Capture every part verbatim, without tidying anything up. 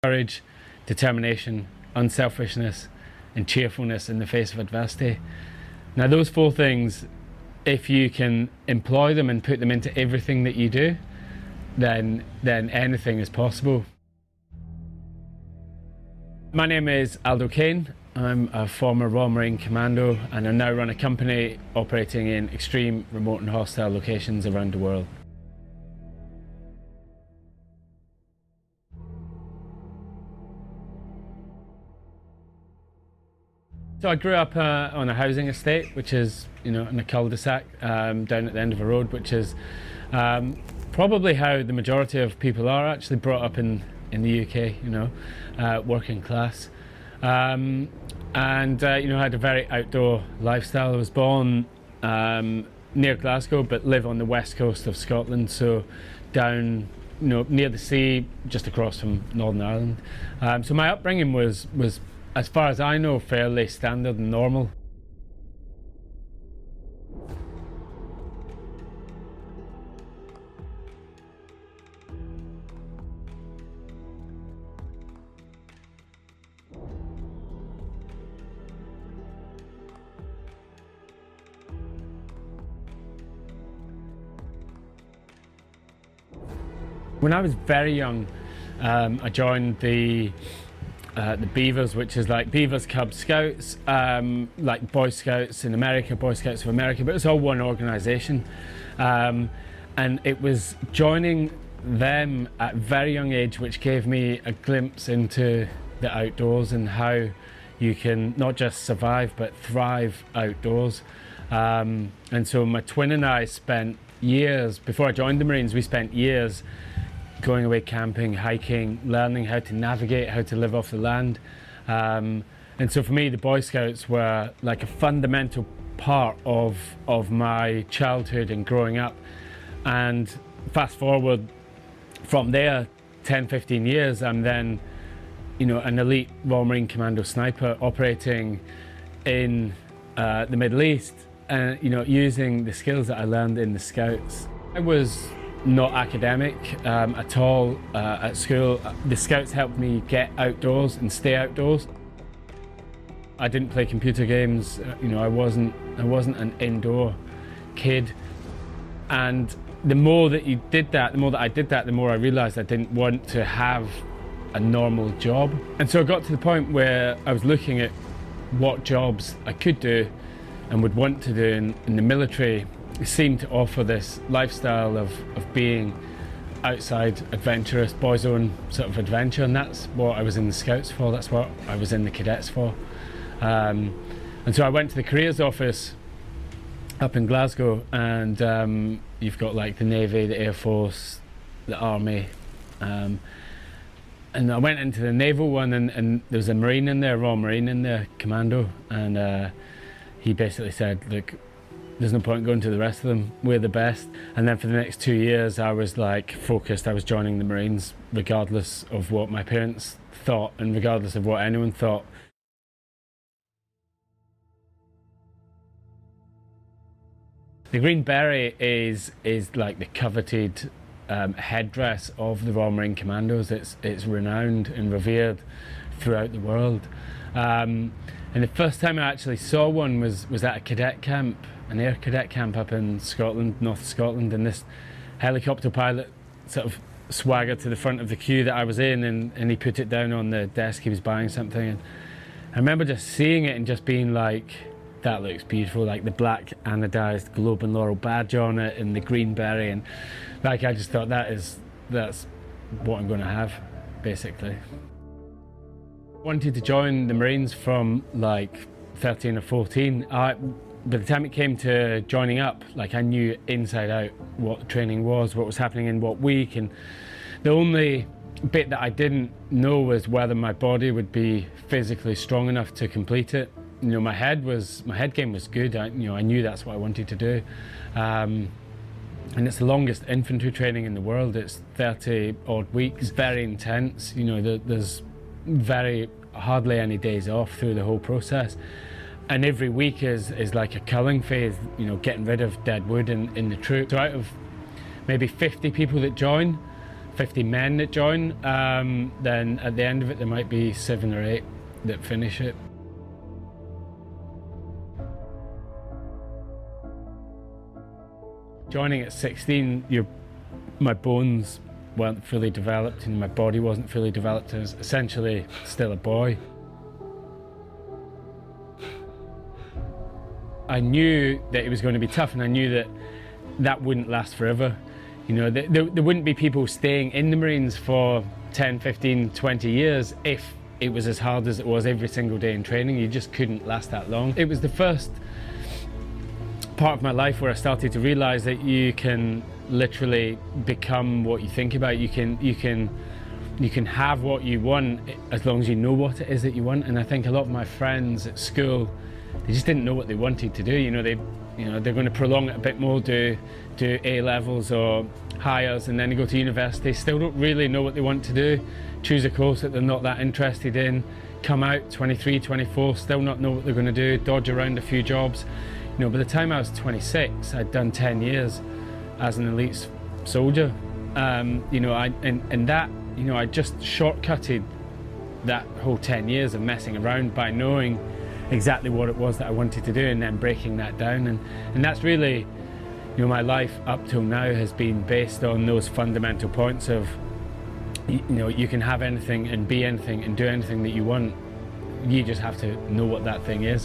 Courage, determination, unselfishness, and cheerfulness in the face of adversity. Now those four things, if you can employ them and put them into everything that you do, then, then anything is possible. My name is Aldo Kane. I'm a former Royal Marine Commando and I now run a company operating in extreme, remote and hostile locations around the world. So I grew up uh, on a housing estate, which is, you know, in a cul-de-sac um, down at the end of a road, which is um, probably how the majority of people are actually brought up in, in the U K, you know, uh, working class. Um, and, uh, you know, I had a very outdoor lifestyle. I was born um, near Glasgow, but live on the west coast of Scotland, so down, you know, near the sea, just across from Northern Ireland. Um, so my upbringing was, was as far as I know, fairly standard and normal. When I was very young, um, I joined the Uh, the Beavers, which is like Beavers Cub Scouts, um, like Boy Scouts in America, Boy Scouts of America, but it's all one organisation. Um, and it was joining them at a very young age which gave me a glimpse into the outdoors and how you can not just survive but thrive outdoors. Um, and so my twin and I spent years, before I joined the Marines, we spent years going away camping, hiking, learning how to navigate, how to live off the land. Um, and so for me, the Boy Scouts were like a fundamental part of, of my childhood and growing up. And fast forward from there, ten, fifteen years, I'm then, you know, an elite Royal Marine Commando sniper operating in uh, the Middle East, and, you know, using the skills that I learned in the Scouts. I was not academic um, at all uh, at school. The Scouts helped me get outdoors and stay outdoors. I didn't play computer games. You know, I wasn't I wasn't an indoor kid. And the more that you did that, the more that I did that, the more I realised I didn't want to have a normal job. And so I got to the point where I was looking at what jobs I could do and would want to do in, in the military. It seemed to offer this lifestyle of, of being outside, adventurous, boy's own sort of adventure, and that's what I was in the Scouts for, that's what I was in the Cadets for. Um, and so I went to the careers office up in Glasgow, and um, you've got like the Navy, the Air Force, the Army, um, and I went into the naval one, and, and there was a Marine in there, a Royal Marine in there, Commando, and uh, he basically said, look, there's no point going to the rest of them, we're the best. And then for the next two years I was like focused, I was joining the Marines regardless of what my parents thought and regardless of what anyone thought. The Green Beret is, is like the coveted um, headdress of the Royal Marine Commandos. It's, it's renowned and revered throughout the world. Um, and the first time I actually saw one was, was at a cadet camp, an air cadet camp up in Scotland, North Scotland, and this helicopter pilot sort of swaggered to the front of the queue that I was in, and, and he put it down on the desk, he was buying something, and I remember just seeing it and just being like, that looks beautiful, like the black anodized Globe and Laurel badge on it and the green beret, and like I just thought that is, that's what I'm going to have, basically. I wanted to join the Marines from like thirteen or fourteen. I, by the time it came to joining up, like I knew inside out what training was, what was happening in what week, and the only bit that I didn't know was whether my body would be physically strong enough to complete it. You know, my head was, my head game was good. I, you know, I knew that's what I wanted to do. Um, and it's the longest infantry training in the world. It's thirty odd weeks, very intense. You know, the, there's very hardly any days off through the whole process, and every week is is like a culling phase, you know, getting rid of dead wood in, in the troop. So out of maybe fifty people that join, fifty men that join, um, then at the end of it there might be seven or eight that finish it. Joining at sixteen, your, my bones weren't fully developed and my body wasn't fully developed. I was essentially still a boy. I knew that it was going to be tough, and I knew that that wouldn't last forever. You know, there, there, there wouldn't be people staying in the Marines for ten, fifteen, twenty years if it was as hard as it was every single day in training. You just couldn't last that long. It was the first part of my life where I started to realize that you can literally become what you think about. You can, you can, you can have what you want as long as you know what it is that you want. And I think a lot of my friends at school, they just didn't know what they wanted to do. You know, they, you know, they're going to prolong it a bit more, do, do A levels or higher, and then they go to university, still don't really know what they want to do, choose a course that they're not that interested in, come out twenty-three, twenty-four, still not know what they're going to do, dodge around a few jobs. You know, by the time I was twenty-six, I'd done ten years as an elite soldier. Um, you know, I, and, and that, you know, I just shortcutted that whole ten years of messing around by knowing exactly what it was that I wanted to do and then breaking that down. And, and that's really, you know, my life up till now has been based on those fundamental points of, you know, you can have anything and be anything and do anything that you want. You just have to know what that thing is.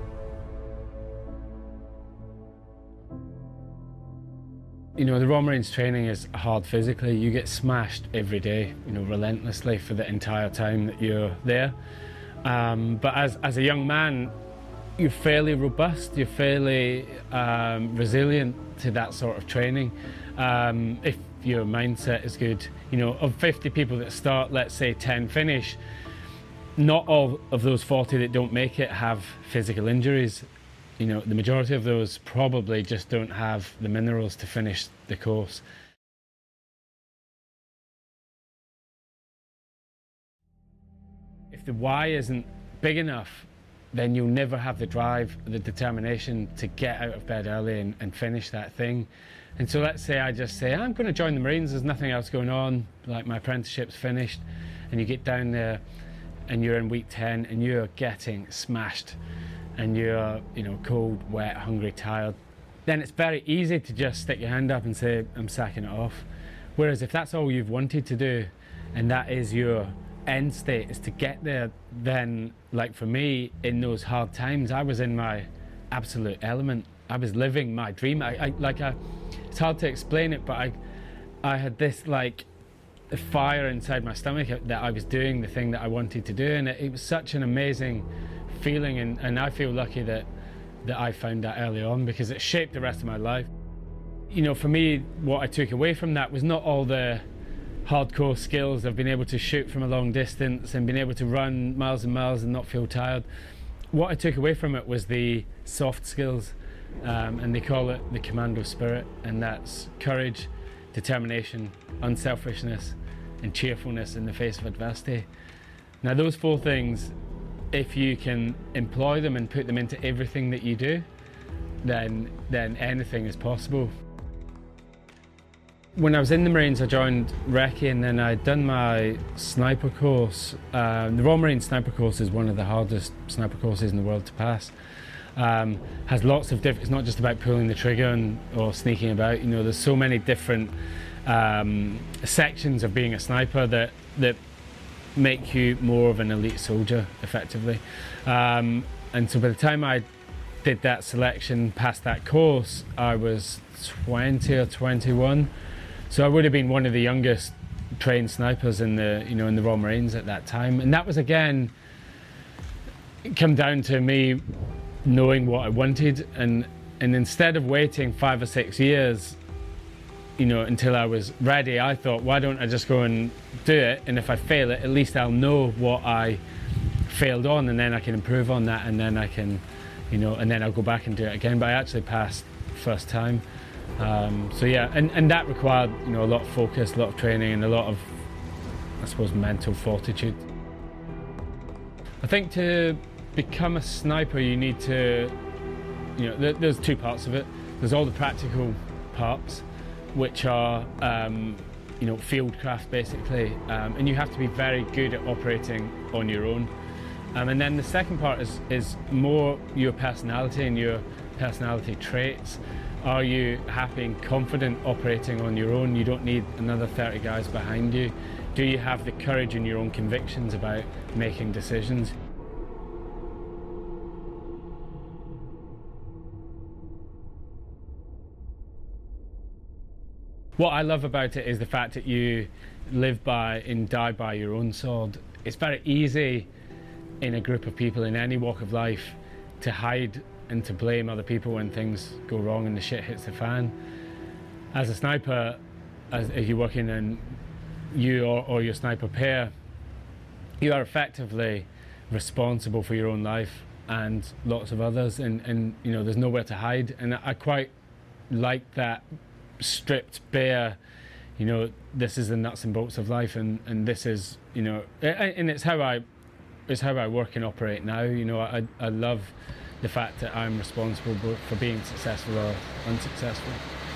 You know, the Royal Marines training is hard physically. You get smashed every day, you know, relentlessly for the entire time that you're there. Um, but as, as a young man, you're fairly robust, you're fairly um, resilient to that sort of training. Um, if your mindset is good, you know, of fifty people that start, let's say ten finish, not all of those forty that don't make it have physical injuries. You know, the majority of those probably just don't have the minerals to finish the course. If the why isn't big enough, then you'll never have the drive, the determination to get out of bed early and, and finish that thing. And so let's say I just say, I'm going to join the Marines, there's nothing else going on, like my apprenticeship's finished, and you get down there and you're in week ten and you're getting smashed. And you're, you know, cold, wet, hungry, tired, then it's very easy to just stick your hand up and say, I'm sacking it off. Whereas if that's all you've wanted to do, and that is your end state, is to get there, then, like for me, in those hard times, I was in my absolute element. I was living my dream. I, I like, I, it's hard to explain it, but I, I had this, like, fire inside my stomach that I was doing the thing that I wanted to do, and it, it was such an amazing feeling, and, and I feel lucky that that I found that early on, because it shaped the rest of my life. You know, for me, what I took away from that was not all the hardcore skills of being able to shoot from a long distance and being able to run miles and miles and not feel tired. What I took away from it was the soft skills, um, and they call it the commando spirit, and that's courage, determination, unselfishness, and cheerfulness in the face of adversity. Now, those four things, if you can employ them and put them into everything that you do, then, then anything is possible. When I was in the Marines, I joined Recce, and then I'd done my sniper course. Um, the Royal Marine sniper course is one of the hardest sniper courses in the world to pass. Um, has lots of different, it's not just about pulling the trigger and, or sneaking about, you know, there's so many different um, sections of being a sniper that, that make you more of an elite soldier, effectively. Um, and so by the time I did that selection, passed that course, I was twenty or twenty-one. So I would have been one of the youngest trained snipers in the, you know, in the Royal Marines at that time. And that was, again, come down to me knowing what I wanted, and and instead of waiting five or six years, you know, until I was ready, I thought, why don't I just go and do it, and if I fail it, at least I'll know what I failed on, and then I can improve on that, and then I can, you know, and then I'll go back and do it again. But I actually passed first time. Um, so yeah, and, and that required, you know, a lot of focus, a lot of training, and a lot of, I suppose, mental fortitude. I think to become a sniper, you need to, you know, th there's two parts of it. There's all the practical parts, which are, um, you know, fieldcraft basically, um, and you have to be very good at operating on your own. Um, and then the second part is, is more your personality and your personality traits. Are you happy and confident operating on your own? You don't need another thirty guys behind you. Do you have the courage in your own convictions about making decisions? What I love about it is the fact that you live by and die by your own sword. It's very easy in a group of people in any walk of life to hide and to blame other people when things go wrong and the shit hits the fan. As a sniper, as if you're working in you or, or your sniper pair, you are effectively responsible for your own life and lots of others, and, and you know, there's nowhere to hide. And I quite like that stripped bare, you know, this is the nuts and bolts of life, and, and this is, you know, and it's how I it's how I work and operate now. You know, I, I love the fact that I'm responsible for being successful or unsuccessful.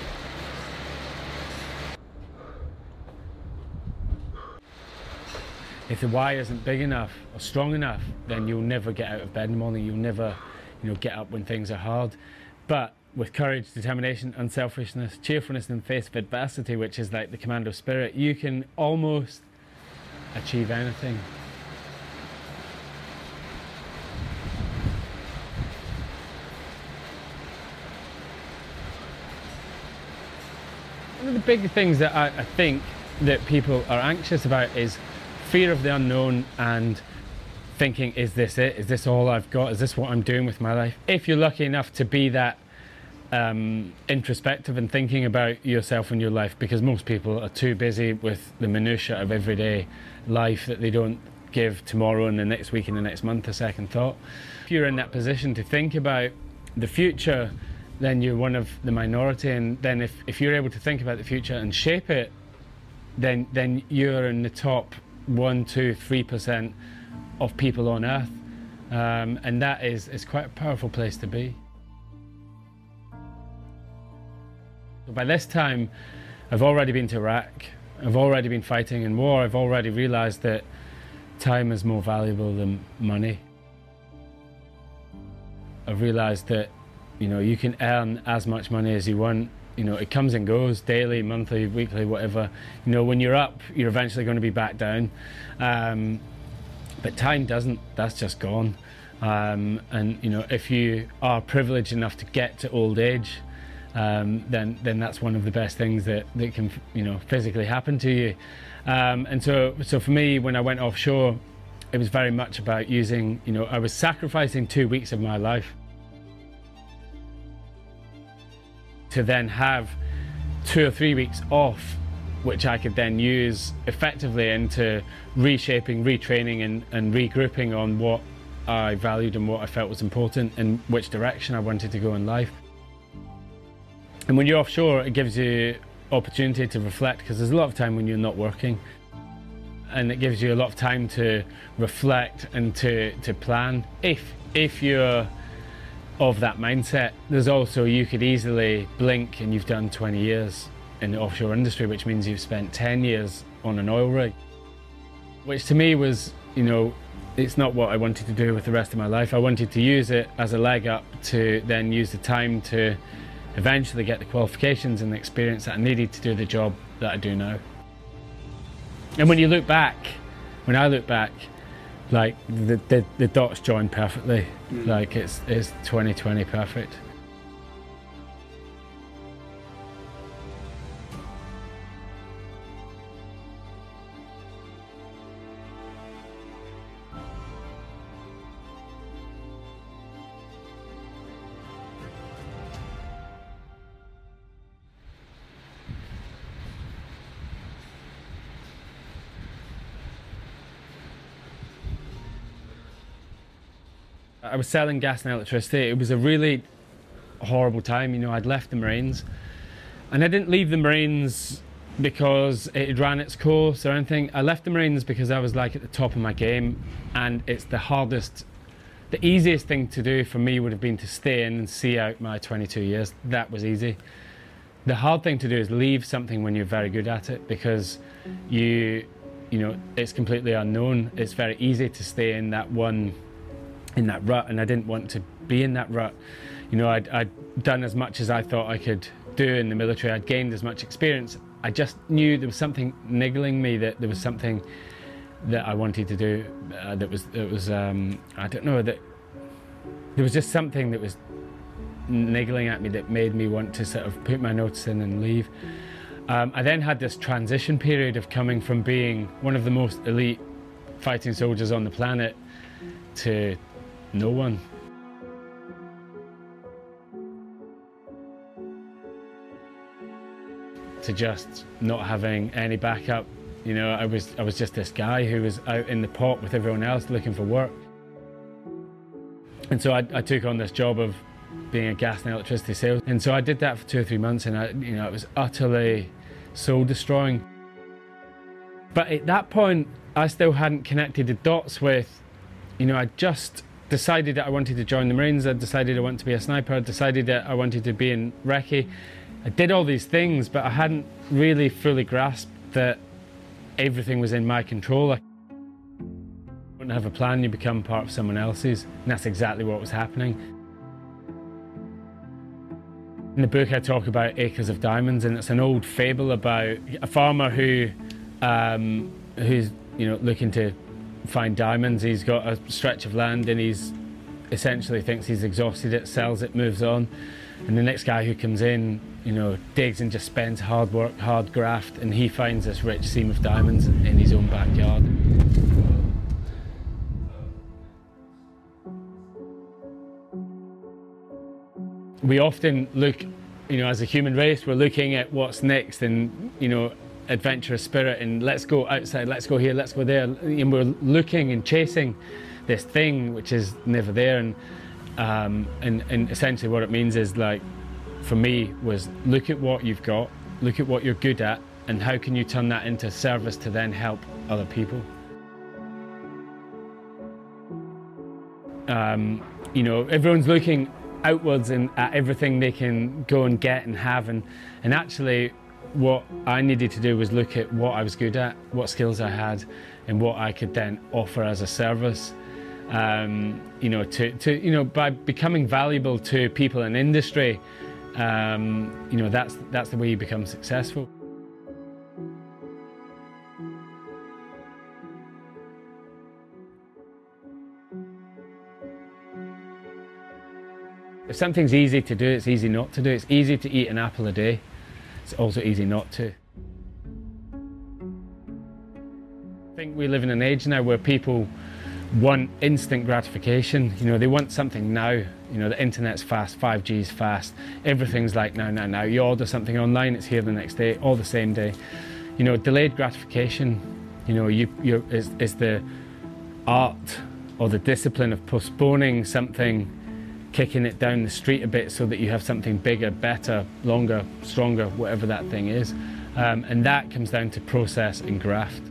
If the why isn't big enough or strong enough, then you'll never get out of bed in the morning. You'll never, you know, get up when things are hard. But with courage, determination, unselfishness, cheerfulness in the face of adversity, which is like the commando spirit, you can almost achieve anything. One of the big things that I, I think that people are anxious about is fear of the unknown and thinking, is this it? Is this all I've got? Is this what I'm doing with my life? If you're lucky enough to be that um, introspective and thinking about yourself and your life, because most people are too busy with the minutiae of everyday life that they don't give tomorrow and the next week and the next month a second thought. If you're in that position to think about the future, then you're one of the minority, and then if, if you're able to think about the future and shape it, then then you're in the top one, two, three percent of people on Earth, um, and that is is quite a powerful place to be. So by this time, I've already been to Iraq. I've already been fighting in war. I've already realised that time is more valuable than money. I've realised that, you know, you can earn as much money as you want. You know, it comes and goes, daily, monthly, weekly, whatever. You know, when you're up, you're eventually going to be back down. Um, but time doesn't, that's just gone. Um, and, you know, if you are privileged enough to get to old age, um, then then that's one of the best things that, that can, you know, physically happen to you. Um, and so, so for me, when I went offshore, it was very much about using, you know, I was sacrificing two weeks of my life to then have two or three weeks off, which I could then use effectively into reshaping, retraining and, and regrouping on what I valued and what I felt was important and which direction I wanted to go in life. And when you're offshore, it gives you opportunity to reflect, because there's a lot of time when you're not working, and it gives you a lot of time to reflect and to, to plan. If, if you're of that mindset, there's also, you could easily blink and you've done twenty years in the offshore industry, which means you've spent ten years on an oil rig, which to me was, you know, it's not what I wanted to do with the rest of my life. I wanted to use it as a leg up to then use the time to eventually get the qualifications and the experience that I needed to do the job that I do now. And when you look back, when I look back, like the, the, the dots join perfectly. Mm. Like it's, it's twenty twenty perfect. I was selling gas and electricity. It was a really horrible time. You know, I'd left the Marines, and I didn't leave the Marines because it had ran its course or anything. I left the Marines because I was like at the top of my game, and it's the hardest, the easiest thing to do for me would have been to stay in and see out my twenty-two years. That was easy. The hard thing to do is leave something when you're very good at it, because you, you know, it's completely unknown. It's very easy to stay in that one, in that rut, and I didn't want to be in that rut. You know, I'd, I'd done as much as I thought I could do in the military. I'd gained as much experience. I just knew there was something niggling me, that there was something that I wanted to do. Uh, that was, it was, um, I don't know, that there was just something that was niggling at me that made me want to sort of put my notice in and leave. Um, I then had this transition period of coming from being one of the most elite fighting soldiers on the planet to no one. To just not having any backup. You know, I was, I was just this guy who was out in the pot with everyone else looking for work. And so I, I took on this job of being a gas and electricity sales. And so I did that for two or three months, and I, you know, it was utterly soul destroying. But at that point, I still hadn't connected the dots with, you know, I just decided that I wanted to join the Marines. I decided I wanted to be a sniper. I decided that I wanted to be in recce. I did all these things, but I hadn't really fully grasped that everything was in my control. I don't have a plan, you become part of someone else's, and that's exactly what was happening. In the book I talk about acres of diamonds, and it's an old fable about a farmer who um, who's you know looking to find diamonds. He's got a stretch of land and he's essentially thinks he's exhausted it, sells it, moves on. And the next guy who comes in, you know, digs and just spends hard work, hard graft, and he finds this rich seam of diamonds in his own backyard. We often look, you know, as a human race, we're looking at what's next and, you know, adventurous spirit and let's go outside, let's go here, let's go there. And we're looking and chasing this thing which is never there. And Um, and, and essentially what it means is, like, for me, was look at what you've got, look at what you're good at, and how can you turn that into service to then help other people. Um, you know, everyone's looking outwards and at everything they can go and get and have, and, and actually what I needed to do was look at what I was good at, what skills I had, and what I could then offer as a service. Um, you know, to, to, you know, by becoming valuable to people in industry, um, you know, that's, that's the way you become successful. If something's easy to do, it's easy not to do. It's easy to eat an apple a day. It's also easy not to. I think we live in an age now where people want instant gratification. You know, they want something now. You know, the internet's fast, five G's fast, everything's like now, now, now. You order something online, it's here the next day, all the same day. You know, delayed gratification, you know, you, you is, is the art or the discipline of postponing something, kicking it down the street a bit so that you have something bigger, better, longer, stronger, whatever that thing is. Um, and that comes down to process and graft.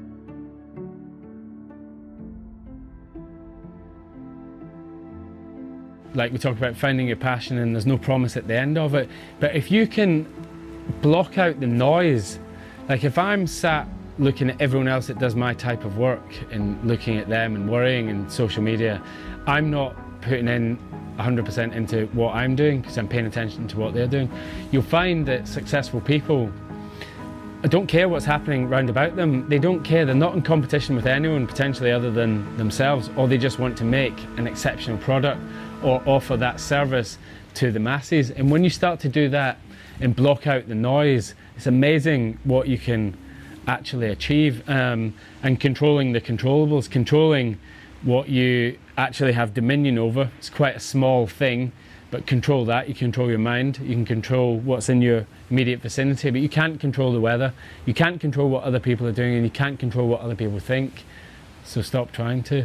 Like we talk about finding your passion, and there's no promise at the end of it. But if you can block out the noise, like if I'm sat looking at everyone else that does my type of work and looking at them and worrying in social media, I'm not putting in one hundred percent into what I'm doing because I'm paying attention to what they're doing. You'll find that successful people don't care what's happening round about them. They don't care. They're not in competition with anyone potentially other than themselves, or they just want to make an exceptional product or offer that service to the masses. And when you start to do that and block out the noise, it's amazing what you can actually achieve. Um, and controlling the controllables, controlling what you actually have dominion over. It's quite a small thing, but control that. You control your mind, you can control what's in your immediate vicinity, but you can't control the weather. You can't control what other people are doing, and you can't control what other people think. So stop trying to.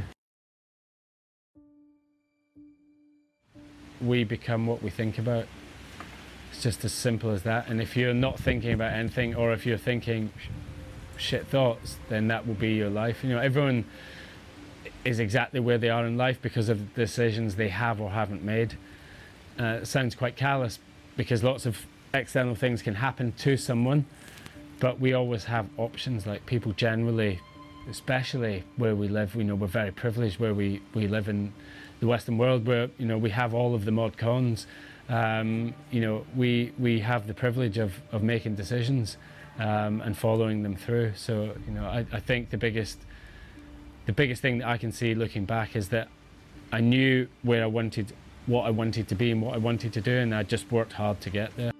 We become what we think about. It's just as simple as that. And if you're not thinking about anything, or if you're thinking shit thoughts, then that will be your life. You know, everyone is exactly where they are in life because of the decisions they have or haven't made. Uh, it sounds quite callous because lots of external things can happen to someone, but we always have options. Like people generally, especially where we live, you know, we're very privileged where we, we live in the Western world, where, you know, we have all of the mod cons. Um, you know, we, we have the privilege of, of making decisions um, and following them through. So, you know, I, I think the biggest, the biggest thing that I can see looking back is that I knew where I wanted, what I wanted to be and what I wanted to do, and I just worked hard to get there.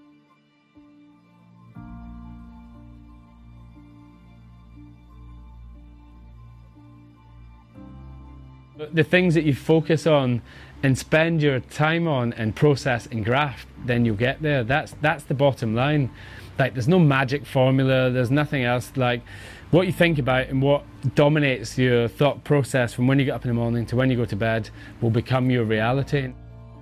The things that you focus on and spend your time on and process and graft, then you'll get there. That's that's the bottom line. Like, there's no magic formula, there's nothing else. Like, what you think about and what dominates your thought process from when you get up in the morning to when you go to bed will become your reality.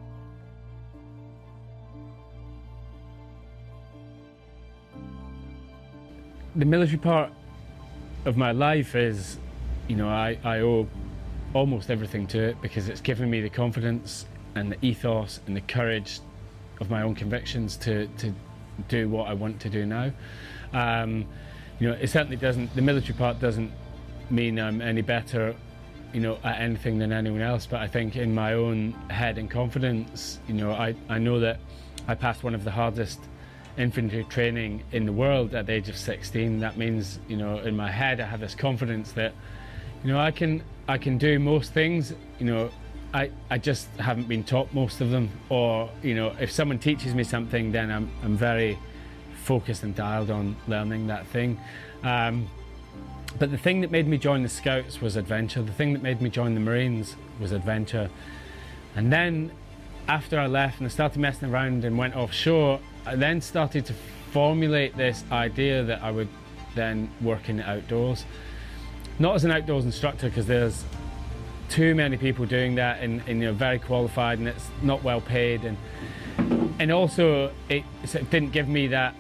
The military part of my life is, you know, I, I owe almost everything to it, because it's given me the confidence and the ethos and the courage of my own convictions to, to do what I want to do now. Um, you know, it certainly doesn't, the military part doesn't mean I'm any better, you know, at anything than anyone else, but I think in my own head and confidence, you know, I, I know that I passed one of the hardest infantry training in the world at the age of sixteen. That means, you know, in my head I have this confidence that, you know, I can I can do most things. You know, I, I just haven't been taught most of them, or, you know, if someone teaches me something, then I'm, I'm very focused and dialed on learning that thing. Um, but the thing that made me join the Scouts was adventure. The thing that made me join the Marines was adventure. And then after I left and I started messing around and went offshore, I then started to formulate this idea that I would then work in the outdoors. Not as an outdoors instructor, because there's too many people doing that, and, and you're very qualified, and it's not well paid, and and also it, it didn't give me that,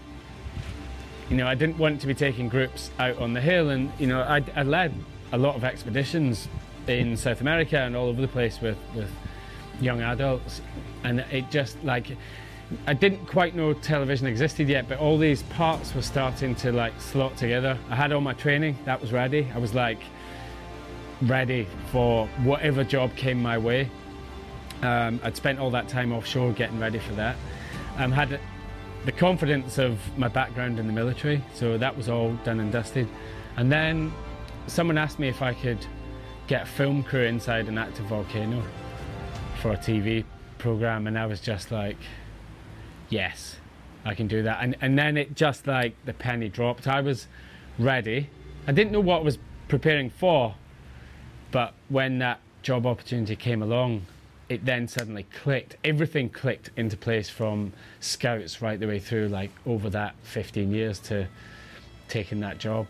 you know, I didn't want to be taking groups out on the hill, and, you know, I, I led a lot of expeditions in South America and all over the place with, with young adults, and it just, like, I didn't quite know television existed yet, but all these parts were starting to, like, slot together. I had all my training, that was ready. I was, like, ready for whatever job came my way. Um, I'd spent all that time offshore getting ready for that. I um, had the confidence of my background in the military, so that was all done and dusted. And then someone asked me if I could get a film crew inside an active volcano for a T V program, and I was just like, yes, I can do that. And, and then it just, like, the penny dropped. I was ready. I didn't know what I was preparing for, but when that job opportunity came along, it then suddenly clicked. Everything clicked into place, from Scouts right the way through, like, over that fifteen years to taking that job.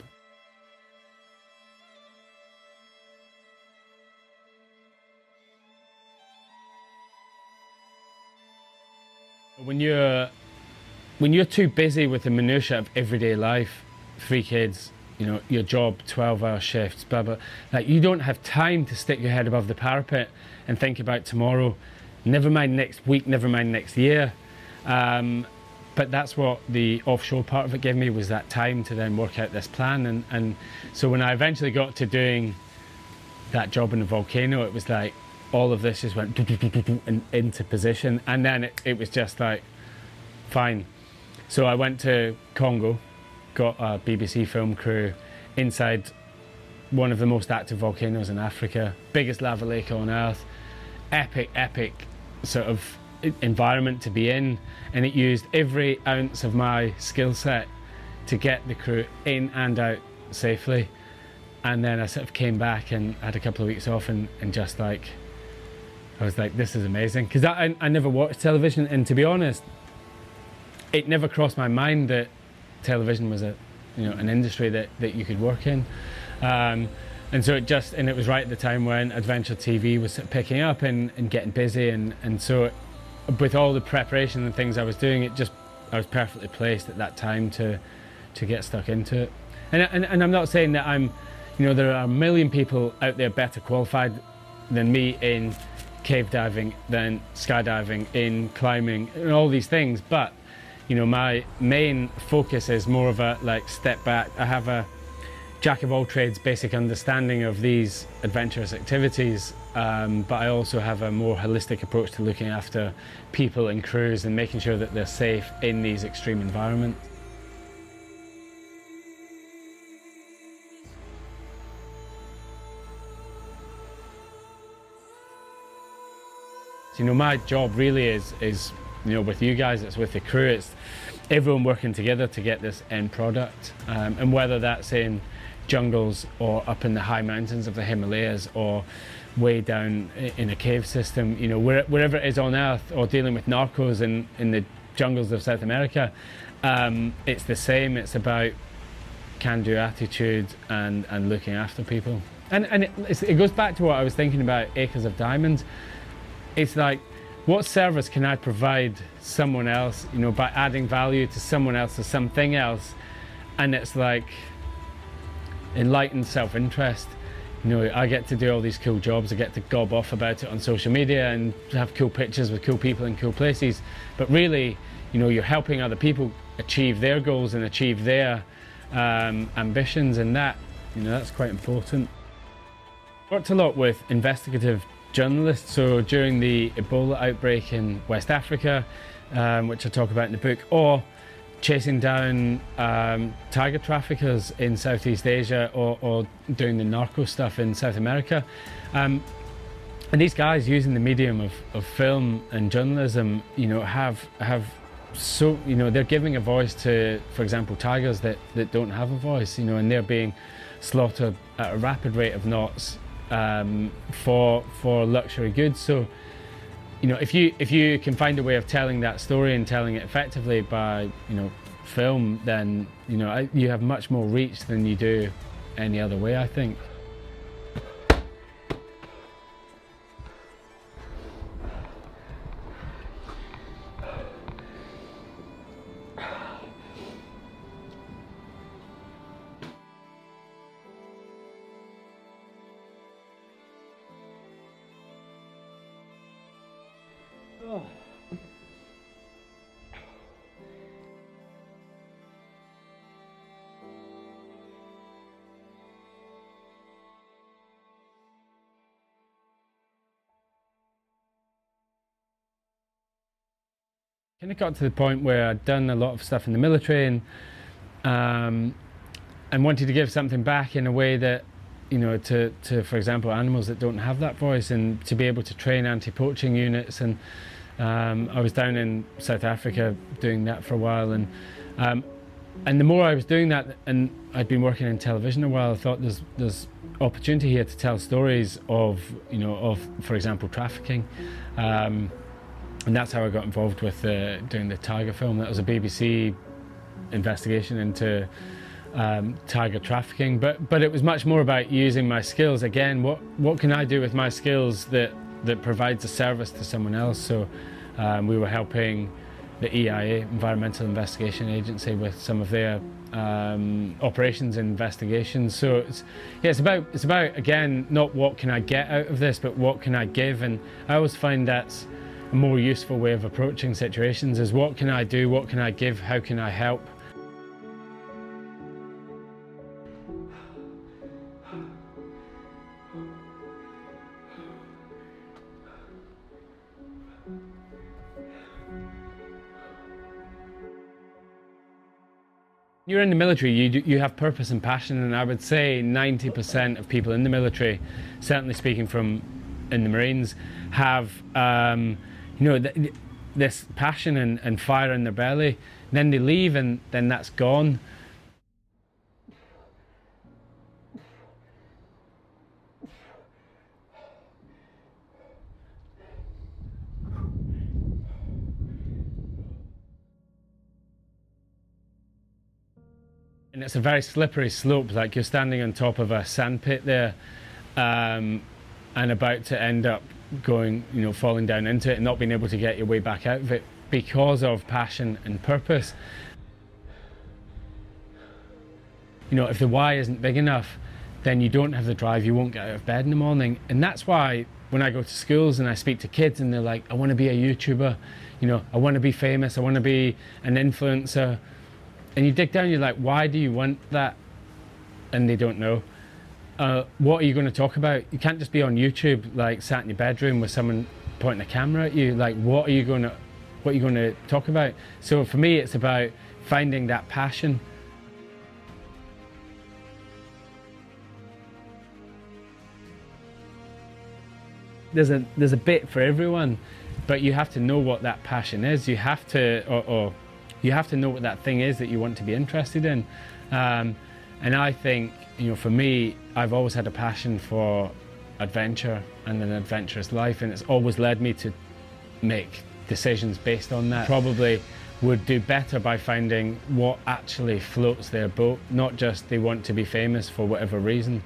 When you're, when you're too busy with the minutiae of everyday life, three kids, you know, your job, twelve hour shifts, blah, blah, like, you don't have time to stick your head above the parapet and think about tomorrow, never mind next week, never mind next year. Um, but that's what the offshore part of it gave me, was that time to then work out this plan. And, and so when I eventually got to doing that job in the volcano, it was like, all of this just went and into position, and then it, it was just like, fine. So I went to Congo, got a B B C film crew inside one of the most active volcanoes in Africa, biggest lava lake on earth, epic, epic sort of environment to be in, and it used every ounce of my skill set to get the crew in and out safely. And then I sort of came back and had a couple of weeks off, and, and just like, I was like, this is amazing. Because I, I never watched television, and to be honest, it never crossed my mind that television was a, you know, an industry that, that you could work in. Um, and so it just, and it was right at the time when Adventure T V was picking up and, and getting busy, and, and so it, with all the preparation and things I was doing, it just, I was perfectly placed at that time to, to get stuck into it. And, and, and I'm not saying that I'm, you know, there are a million people out there better qualified than me in cave diving, than skydiving, in climbing, and all these things, but, you know, my main focus is more of a like step back. I have a jack of all trades basic understanding of these adventurous activities, um, but I also have a more holistic approach to looking after people and crews and making sure that they're safe in these extreme environments. So, you know, my job really is, is, you know, with you guys, it's with the crew, it's everyone working together to get this end product, um, and whether that's in jungles or up in the high mountains of the Himalayas or way down in a cave system, you know, where, wherever it is on Earth, or dealing with narcos in, in the jungles of South America, um, it's the same. It's about can-do attitude and, and looking after people. And, and it, it's, it goes back to what I was thinking about Acres of Diamonds. It's like, what service can I provide someone else, you know, by adding value to someone else or something else? And it's like enlightened self-interest. You know, I get to do all these cool jobs, I get to gob off about it on social media and have cool pictures with cool people in cool places. But really, you know, you're helping other people achieve their goals and achieve their um, ambitions, and that, you know, that's quite important. Worked a lot with investigative journalists. So during the Ebola outbreak in West Africa, um, which I talk about in the book, or chasing down um, tiger traffickers in Southeast Asia, or, or doing the narco stuff in South America. Um, and these guys, using the medium of, of film and journalism, you know, have have so, you know, they're giving a voice to, for example, tigers that, that don't have a voice, you know, and they're being slaughtered at a rapid rate of knots um, for for luxury goods. So, you know, if you if you can find a way of telling that story and telling it effectively by, you know, film, then, you know, you have much more reach than you do any other way, I think. Oh. Kind of got to the point where I'd done a lot of stuff in the military, and um, and wanted to give something back in a way that, you know, to, to, for example, animals that don't have that voice, and to be able to train anti-poaching units. And um, I was down in South Africa doing that for a while, and um, and the more I was doing that, and I'd been working in television a while, I thought there's there's opportunity here to tell stories of, you know, of, for example, trafficking. Um, and that's how I got involved with uh, doing the tiger film. That was a B B C investigation into Um, tiger trafficking, but but it was much more about using my skills. Again, what what can I do with my skills that that provides a service to someone else? So um, we were helping the E I A, Environmental Investigation Agency, with some of their um, operations and investigations. So it's, yeah, it's about it's about again, not what can I get out of this, but what can I give. And I always find that's a more useful way of approaching situations: is what can I do, what can I give, how can I help. You're in the military, you, you have purpose and passion, and I would say ninety percent of people in the military, certainly speaking from in the Marines, have um, you know, th this passion and, and fire in their belly. Then they leave, and then that's gone. And it's a very slippery slope, like you're standing on top of a sandpit there, um, and about to end up going, you know, falling down into it and not being able to get your way back out of it because of passion and purpose. You know, if the why isn't big enough, then you don't have the drive, you won't get out of bed in the morning. And that's why, when I go to schools and I speak to kids and they're like, I want to be a YouTuber, you know, I want to be famous, I want to be an influencer. And you dig down, you're like, why do you want that? And they don't know. Uh, what are you going to talk about? You can't just be on YouTube, like sat in your bedroom with someone pointing a camera at you. Like, what are you going to, what are you going to talk about? So for me, it's about finding that passion. There's a there's a bit for everyone, but you have to know what that passion is. You have to, or, or you have to know what that thing is that you want to be interested in. Um, and I think, you know, for me, I've always had a passion for adventure and an adventurous life, and it's always led me to make decisions based on that. Probably would do better by finding what actually floats their boat, not just they want to be famous for whatever reason.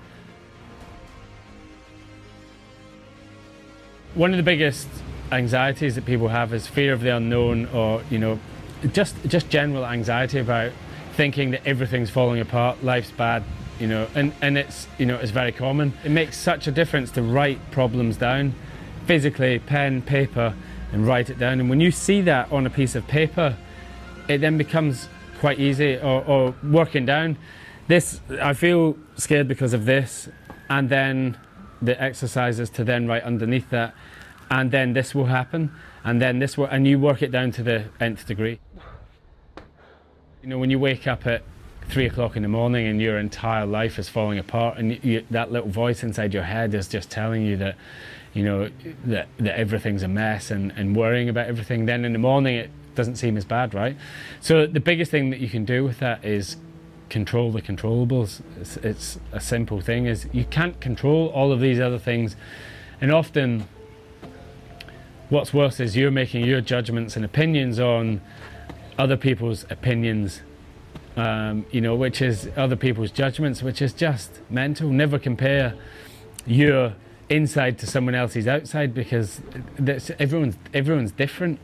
One of the biggest anxieties that people have is fear of the unknown, or, you know, just just general anxiety about thinking that everything's falling apart, life's bad, you know, and, and it's, you know, it's very common. It makes such a difference to write problems down, physically, pen, paper, and write it down. And when you see that on a piece of paper, it then becomes quite easy, or, or working down. This, I feel scared because of this, and then the exercises to then write underneath that, and then this will happen, and then this will, and you work it down to the nth degree. You know, when you wake up at three o'clock in the morning and your entire life is falling apart, and you, that little voice inside your head is just telling you that, you know, that, that everything's a mess, and, and worrying about everything, then in the morning it doesn't seem as bad, right? So the biggest thing that you can do with that is control the controllables. It's, it's a simple thing, is you can't control all of these other things, and often what's worse is you're making your judgments and opinions on other people's opinions, um, you know, which is other people's judgments, which is just mental. Never compare your inside to someone else's outside, because that's, everyone's everyone's different.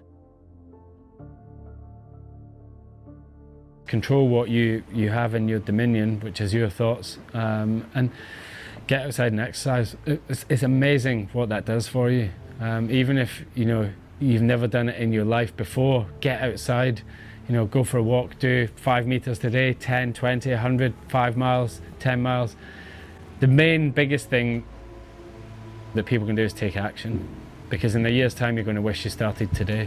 Control what you you have in your dominion, which is your thoughts, um, and get outside and exercise. It's, it's amazing what that does for you. Um, even if, you know, you've never done it in your life before, get outside, you know, go for a walk, do five meters today, ten, twenty, a hundred, five miles, ten miles. The main biggest thing that people can do is take action, because in a year's time you're going to wish you started today.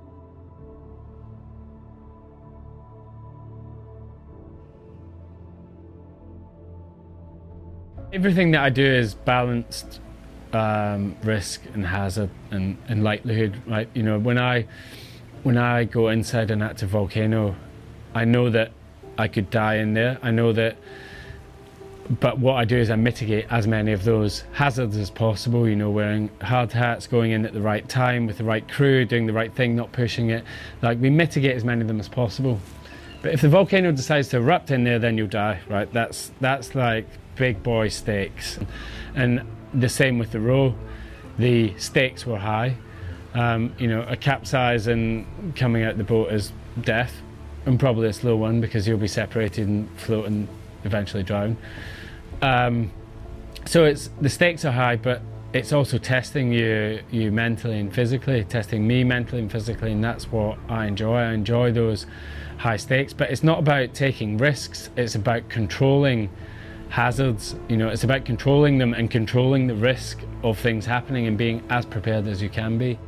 Everything that I do is balanced um, risk and hazard and, and likelihood, right? You know, when I when I go inside an active volcano, I know that I could die in there. I know that, but what I do is I mitigate as many of those hazards as possible. You know, wearing hard hats, going in at the right time with the right crew, doing the right thing, not pushing it. Like, we mitigate as many of them as possible. But if the volcano decides to erupt in there, then you'll die, right? That's that's like big boy stakes. And the same with the row. The stakes were high. Um, you know, a capsize and coming out the boat is death, and probably a slow one, because you'll be separated and float and eventually drown. Um, so it's, the stakes are high, but it's also testing you, you mentally and physically, testing me mentally and physically, and that's what I enjoy. I enjoy those high stakes, but it's not about taking risks, it's about controlling hazards. You know, it's about controlling them and controlling the risk of things happening and being as prepared as you can be.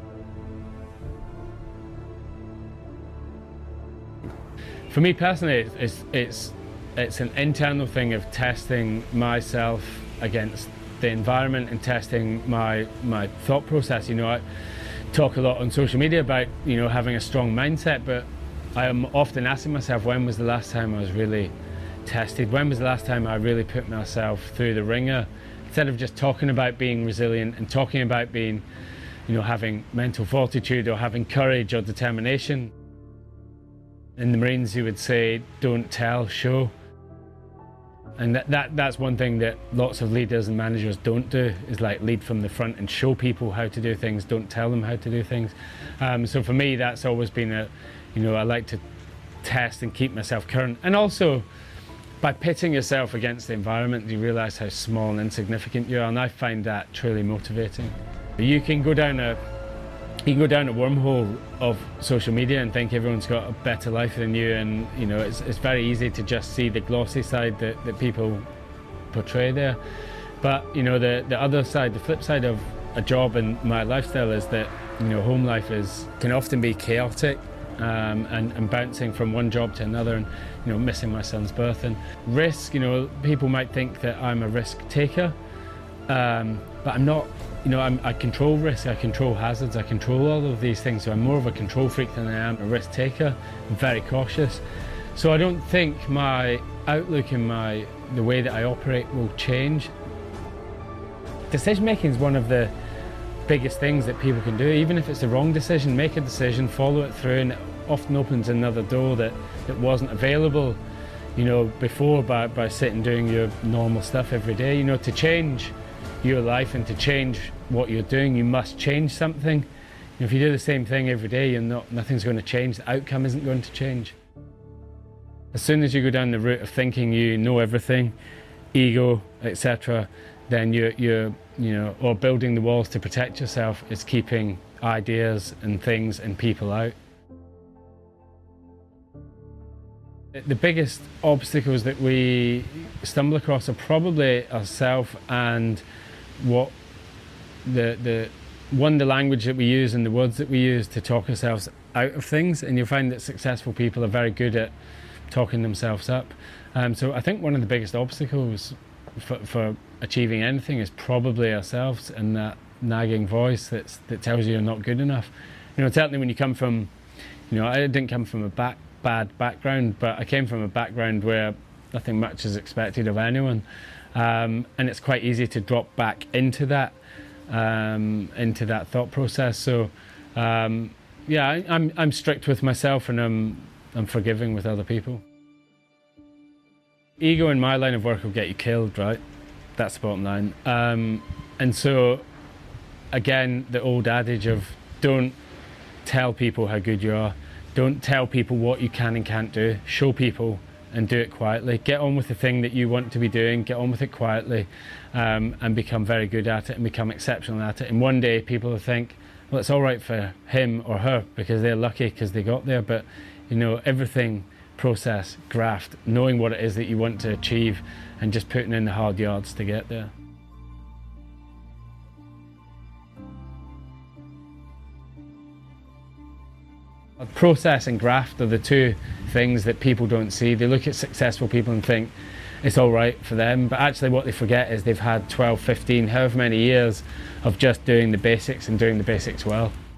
For me personally, it's it's it's an internal thing of testing myself against the environment and testing my my thought process. You know, I talk a lot on social media about, you know, having a strong mindset, but I am often asking myself, when was the last time I was really tested? When was the last time I really put myself through the ringer? Instead of just talking about being resilient and talking about being, you know, having mental fortitude or having courage or determination. In the Marines, you would say, don't tell, show. And that, that that's one thing that lots of leaders and managers don't do, is like lead from the front and show people how to do things, don't tell them how to do things. Um, so for me, that's always been a, you know, I like to test and keep myself current. And also, By pitting yourself against the environment, you realise how small and insignificant you are, and I find that truly motivating. You can go down a you can go down a wormhole of social media and think everyone's got a better life than you, and you know it's it's very easy to just see the glossy side that, that people portray there. But you know the the other side, the flip side of a job and my lifestyle is that you know home life is can often be chaotic. Um, and, and bouncing from one job to another, and you know missing my son's birth. And risk, you know people might think that I'm a risk taker, um, but I'm not. You know I'm, I control risk, I control hazards, I control all of these things, so I'm more of a control freak than I am a risk taker. I'm very cautious, so I don't think my outlook and my the way that I operate will change. Decision making is one of the biggest things that people can do. Even if it's the wrong decision, make a decision, follow it through, and it often opens another door that, that wasn't available you know, before by, by sitting doing your normal stuff every day. You know, to change your life and to change what you're doing, you must change something. You know, if you do the same thing every day, you're not, nothing's going to change, the outcome isn't going to change. As soon as you go down the route of thinking you know everything, ego, et cetera, then you're, you're, you know, or building the walls to protect yourself is keeping ideas and things and people out. The biggest obstacles that we stumble across are probably ourselves and what the the one the language that we use and the words that we use to talk ourselves out of things. And you'll find that successful people are very good at talking themselves up. Um, so I think one of the biggest obstacles for, for achieving anything is probably ourselves and that nagging voice that's, that tells you you're not good enough. You know, certainly when you come from, you know, I didn't come from a back, bad background, but I came from a background where nothing much is expected of anyone. Um, and it's quite easy to drop back into that, um, into that thought process. So, um, yeah, I, I'm, I'm strict with myself and I'm, I'm forgiving with other people. Ego in my line of work will get you killed, right? That's the bottom line. Um, and so, again, the old adage of don't tell people how good you are. Don't tell people what you can and can't do. Show people and do it quietly. Get on with the thing that you want to be doing. Get on with it quietly, um, and become very good at it and become exceptional at it. And one day people will think, well, it's all right for him or her because they're lucky because they got there. But you know, everything, process, graft, knowing what it is that you want to achieve and just putting in the hard yards to get there. Process and graft are the two things that people don't see. They look at successful people and think it's all right for them, but actually what they forget is they've had twelve, fifteen, however many years of just doing the basics and doing the basics well.